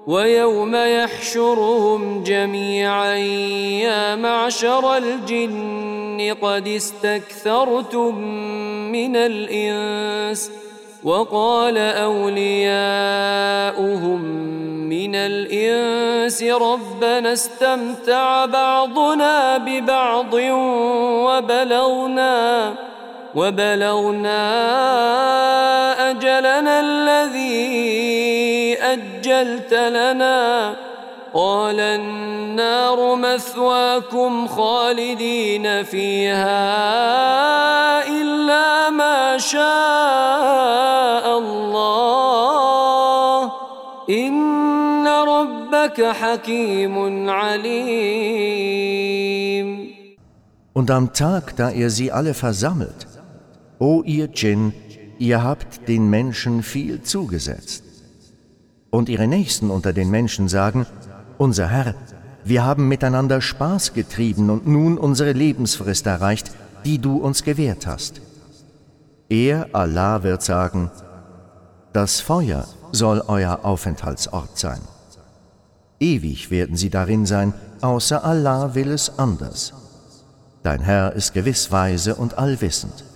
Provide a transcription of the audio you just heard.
ويوم يحشرهم جميعا يا معشر الجن قد استكثرتم من الإنس وقال أولياؤهم من الإنس ربنا استمتع بعضنا ببعض وبلغنا أجلنا الذي أجلت لنا قال النار مثواكم خالدين فيها إلا ما شاء الله إن ربك حكيم عليم. Und am Tag, da er sie alle versammelt, O ihr Djinn, ihr habt den Menschen viel zugesetzt. Und ihre Nächsten unter den Menschen sagen, unser Herr, wir haben miteinander Spaß getrieben und nun unsere Lebensfrist erreicht, die du uns gewährt hast. Er, Allah, wird sagen, das Feuer soll euer Aufenthaltsort sein. Ewig werden sie darin sein, außer Allah will es anders. Dein Herr ist gewiss weise und allwissend.